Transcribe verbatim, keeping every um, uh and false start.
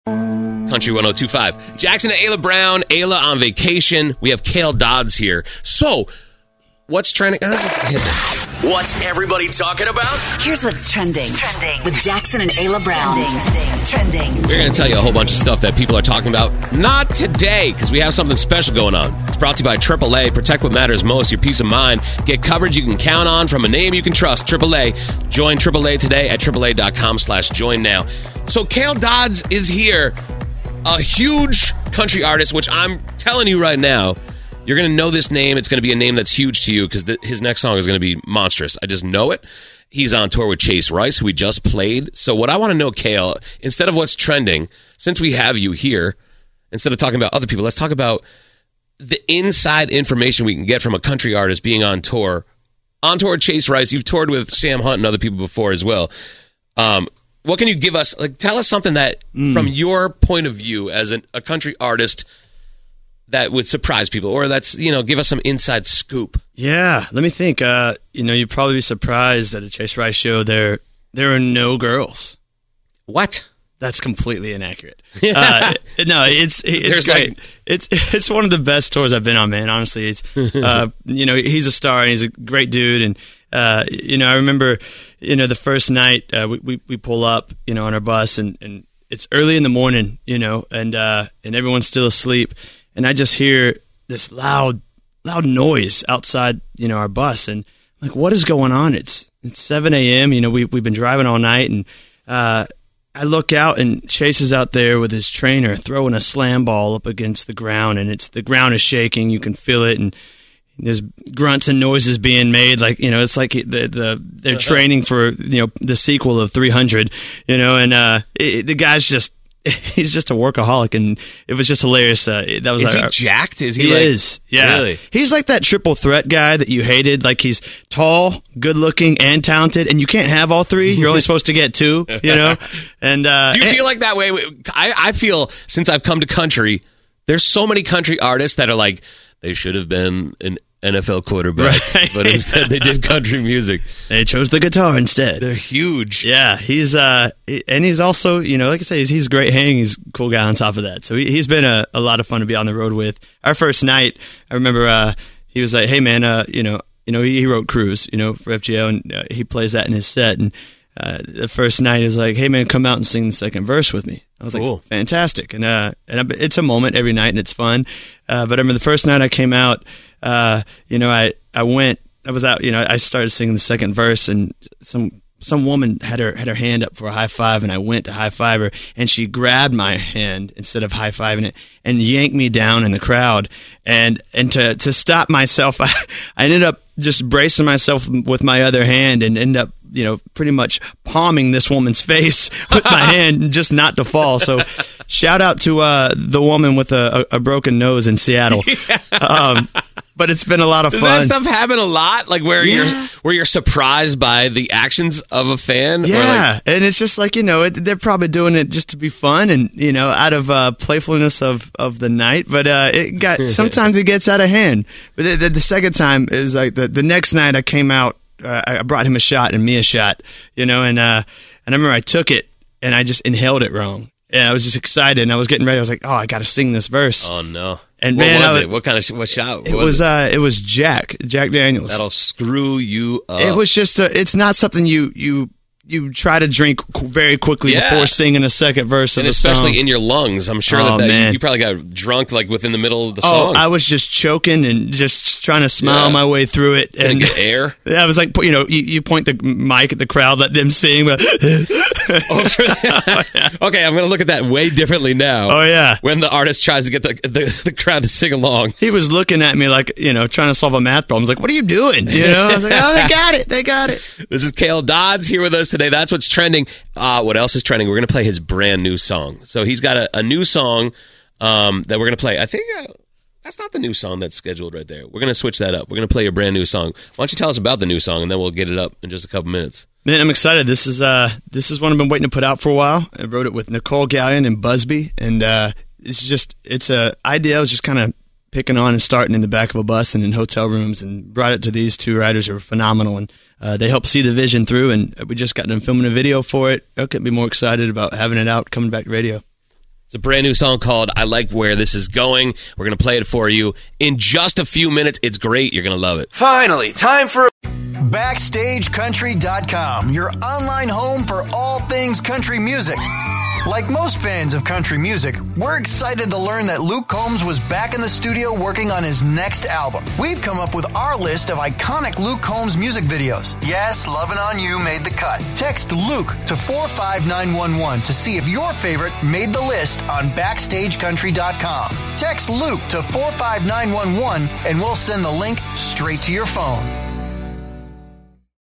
Country one oh two point five. Jackson and Ayla Brown. Ayla on vacation. We have Kale Dodds here. So, what's trending? What's everybody talking about? Here's what's trending. Trending. With Jackson and Ayla Brown. Trending. Trending. We're going to tell you a whole bunch of stuff that people are talking about. Not today, because we have something special going on. It's brought to you by triple A. Protect what matters most, your peace of mind. Get coverage you can count on from a name you can trust. triple A. Join triple A today at triple A dot com slash join now. So, Kale Dodds is here. A huge country artist, which I'm telling you right now, you're going to know this name. It's going to be a name that's huge to you because th- his next song is going to be monstrous. I just know it. He's on tour with Chase Rice, who we just played. So what I want to know, Kale, instead of what's trending, since we have you here, instead of talking about other people, let's talk about the inside information we can get from a country artist being on tour. On tour with Chase Rice. You've toured with Sam Hunt and other people before as well. Um, what can you give us? Like, tell us something that, mm. from your point of view as an, a country artist, that would surprise people, or that's, you know, give us some inside scoop. Yeah, let me think. Uh, you know, you'd probably be surprised at a Chase Rice show. There, there are no girls. What? That's completely inaccurate. uh, no, it's it's There's great. Like... It's it's one of the best tours I've been on, man. Honestly, it's uh, you know, he's a star and he's a great dude, and uh, you know, I remember, you know, the first night uh, we, we we pull up, you know, on our bus, and, and it's early in the morning, you know, and uh, and everyone's still asleep. And I just hear this loud, loud noise outside, you know, our bus, and I'm like, what is going on? It's it's seven a.m. You know, we we've been driving all night, and uh, I look out, and Chase is out there with his trainer throwing a slam ball up against the ground, and it's the ground is shaking. You can feel it, and there's grunts and noises being made, like, you know, it's like the the they're training for, you know, the sequel of three hundred, you know, and uh, it, the guy's just. He's just a workaholic, and it was just hilarious. Uh, that was is our, he jacked? Is he? He like, is. Yeah, really? He's like that triple threat guy that you hated. Like, he's tall, good looking, and talented, and you can't have all three. You're only supposed to get two. You know. And uh, do you and, feel like that way? I I feel since I've come to country, there's so many country artists that are like, they should have been an N F L quarterback, right. But instead they did country music. They chose the guitar instead. They're huge. Yeah, he's uh, and he's also, you know, like I say, he's, he's great hanging. He's a cool guy on top of that. So he, he's been a, a lot of fun to be on the road with. Our first night, I remember uh, he was like, "Hey man, uh, you know, you know, he, he wrote Cruise, you know, for F G O, and uh, he plays that in his set." And uh, the first night is like, "Hey man, come out and sing the second verse with me." I was like, cool. Fantastic. And uh, and it's a moment every night, and it's fun. Uh, but I remember the first night I came out, uh, you know, I, I went, I was out, you know, I started singing the second verse, and some some woman had her had her hand up for a high five, and I went to high five her, and she grabbed my hand instead of high fiving it and yanked me down in the crowd. And and to, to stop myself, I, I ended up just bracing myself with my other hand and ended up, you know, pretty much palming this woman's face with my hand just not to fall. So shout out to uh, the woman with a, a, a broken nose in Seattle. Yeah. Um, but it's been a lot of Does fun. Does that stuff happen a lot? Like where yeah. you're where you're surprised by the actions of a fan? Yeah, or like- and it's just like, you know, it, they're probably doing it just to be fun and, you know, out of uh, playfulness of, of the night. But uh, it got sometimes it gets out of hand. But the, the, the second time is like the, the next night I came out, uh, I brought him a shot and me a shot, you know, and uh, and I remember I took it and I just inhaled it wrong. And I was just excited, and I was getting ready. I was like, "Oh, I got to sing this verse." Oh no! And what man, was I was, it? What kind of sh- what shot? It was, was it? uh, it was Jack, Jack Daniels. That'll screw you up. It was just a, it's not something you you you try to drink qu- very quickly yeah. before singing a second verse of and a especially song. in your lungs. I'm sure oh, that, that man. you, you probably got drunk like within the middle of the oh, song. I was just choking and just trying to smile yeah. my way through it. Couldn't and get air. I was like, you know, you, you point the mic at the crowd, let them sing. But oh, for, okay, I'm going to look at that way differently now. Oh yeah, when the artist tries to get the, the the crowd to sing along, he was looking at me like, you know, trying to solve a math problem. I was like, "What are you doing?" You know, I was like, "Oh, they got it, they got it." This is Kale Dodds here with us today. That's what's trending. Uh, what else is trending? We're going to play his brand new song. So he's got a, a new song um, that we're going to play. I think uh, that's not the new song that's scheduled right there. We're going to switch that up. We're going to play a brand new song. Why don't you tell us about the new song, and then we'll get it up in just a couple minutes. Man, I'm excited. This is uh, this is one I've been waiting to put out for a while. I wrote it with Nicole Gallion and Busby, and uh, it's just it's a idea I was just kind of picking on and starting in the back of a bus and in hotel rooms, and brought it to these two writers who are phenomenal, and uh, they helped see the vision through, and we just got done filming a video for it. I couldn't be more excited about having it out, coming back to radio. It's a brand new song called I Like Where This Is Going. We're going to play it for you in just a few minutes. It's great. You're going to love it. Finally, time for Backstage Country dot com, your online home for all things country music. Like most fans of country music, we're excited to learn that Luke Combs was back in the studio working on his next album. We've come up with our list of iconic Luke Combs music videos. Yes, Lovin' On You made the cut. Text Luke to four five nine one one to see if your favorite made the list on Backstage Country dot com. Text Luke to four five nine one one and we'll send the link straight to your phone.